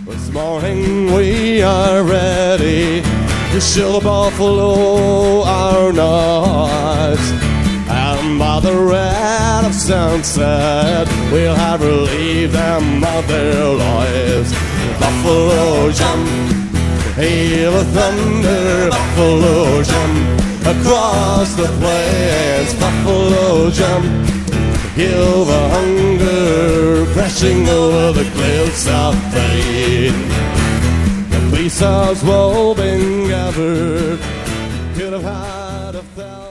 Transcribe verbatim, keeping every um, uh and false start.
This morning we are ready to show the buffalo our noise, and by the red of sunset we'll have relieved them of their lives. Buffalo jump, hail the thunder, buffalo jump across the plains. Buffalo jump, kill the hunger crashing over the cliffs of fate. The peace has well been gathered, could have had a thousand